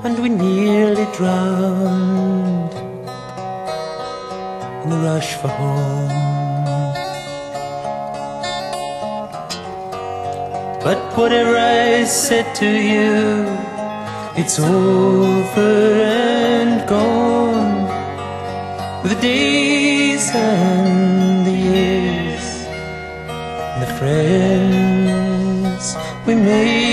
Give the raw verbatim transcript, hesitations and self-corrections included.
and we nearly drowned in the rush for home. But whatever I said to you, it's over and gone. The days and the years and the friends we made